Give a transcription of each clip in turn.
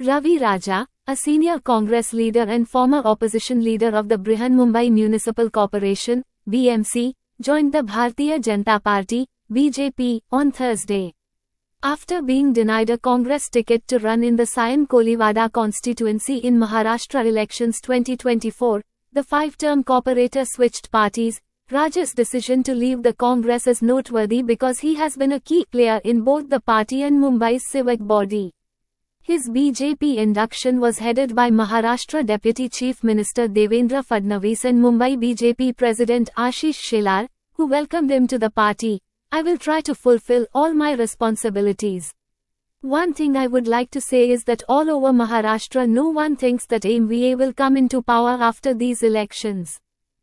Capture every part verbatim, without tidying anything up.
Ravi Raja, a senior Congress leader and former opposition leader of the Brihanmumbai Municipal Corporation, B M C, joined the Bharatiya Janata Party, B J P, on Thursday. After being denied a Congress ticket to run in the Sion Koliwada constituency in Maharashtra elections twenty twenty-four, the five-term corporator switched parties. Raja's decision to leave the Congress is noteworthy because he has been a key player in both the party and Mumbai's civic body. His B J P induction was headed by Maharashtra Deputy Chief Minister Devendra Fadnavis and Mumbai B J P President Ashish Shelar, who welcomed him to the party. "I will try to fulfill all my responsibilities. One thing I would like to say is that all over Maharashtra no one thinks that M V A will come into power after these elections.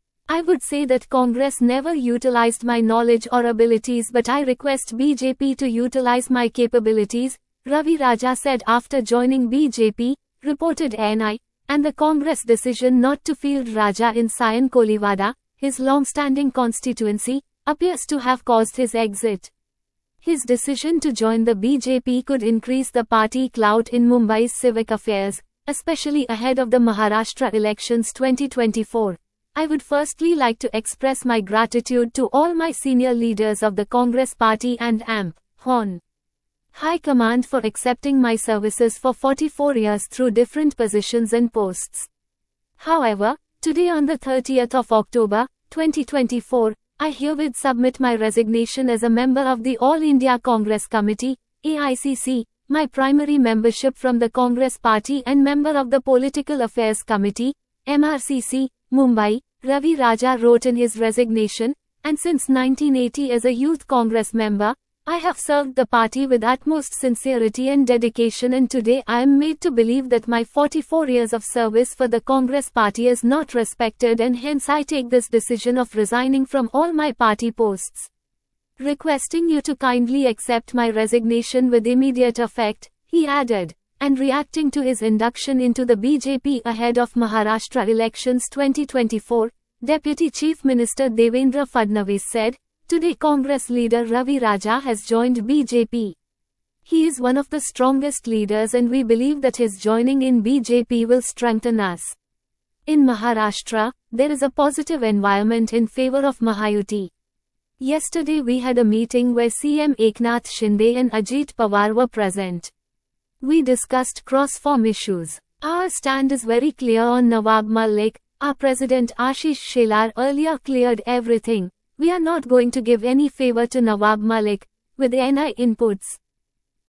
I would say that Congress never utilized my knowledge or abilities, but I request B J P to utilize my capabilities," Ravi Raja said after joining B J P, reported N I, and the Congress decision not to field Raja in Sion Koliwada, his long-standing constituency, appears to have caused his exit. His decision to join the B J P could increase the party clout in Mumbai's civic affairs, especially ahead of the Maharashtra elections twenty twenty-four. "I would firstly like to express my gratitude to all my senior leaders of the Congress Party and A M P, Hon. High Command for accepting my services for forty-four years through different positions and posts. However, today on the thirtieth of October, twenty twenty-four, I herewith submit my resignation as a member of the All India Congress Committee, A I C C, my primary membership from the Congress Party and member of the Political Affairs Committee, M R C C, Mumbai," Ravi Raja wrote in his resignation, "and since nineteen eighty as a youth Congress member, I have served the party with utmost sincerity and dedication, and today I am made to believe that my forty-four years of service for the Congress Party is not respected, and hence I take this decision of resigning from all my party posts. Requesting you to kindly accept my resignation with immediate effect," he added. And reacting to his induction into the B J P ahead of Maharashtra elections twenty twenty-four, Deputy Chief Minister Devendra Fadnavis said, "Today Congress leader Ravi Raja has joined B J P. He is one of the strongest leaders and we believe that his joining in B J P will strengthen us. In Maharashtra, there is a positive environment in favor of Mahayuti. Yesterday we had a meeting where C M Eknath Shinde and Ajit Pawar were present. We discussed cross-form issues. Our stand is very clear on Nawab Malik. Our President Ashish Shelar earlier cleared everything. We are not going to give any favor to Nawab Malik, with N I inputs.